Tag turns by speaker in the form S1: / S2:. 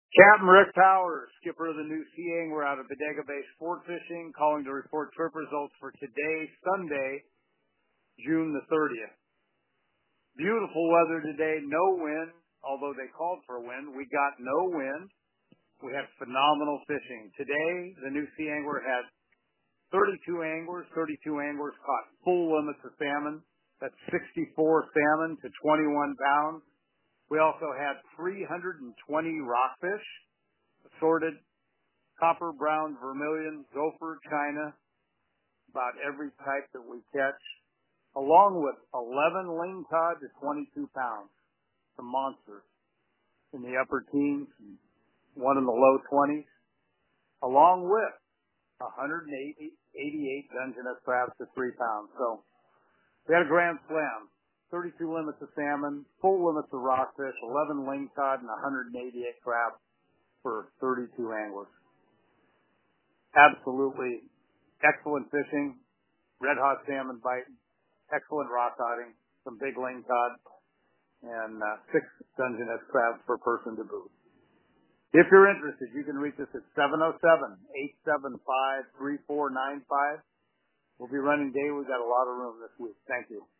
S1: Captain Rick Powers, skipper of the New Sea Angler out of Bodega Bay Sport Fishing, calling to report trip results for today, Sunday, June the 30th. Beautiful weather today, no wind, although they called for wind. We got no wind. We had phenomenal fishing. Today, the New Sea Angler had 32 anglers. 32 anglers caught full limits of salmon. That's 64 salmon to 21 pounds. We also had 320 rockfish, assorted copper, brown, vermilion, gopher, china, about every type that we catch, along with 11 ling cod to 22 pounds, some monsters in the upper teens, one in the low 20s, along with 188 Dungeness crabs to 3 pounds. So we had a grand slam. 32 limits of salmon, full limits of rockfish, 11 ling cod, and 188 crab for 32 anglers. Absolutely excellent fishing, red hot salmon bite, excellent rock coding, some big ling cod, and 6 Dungeness crabs per person to boot. If you're interested, you can reach us at 707-875-3495. We'll be running daily. We've got a lot of room this week. Thank you.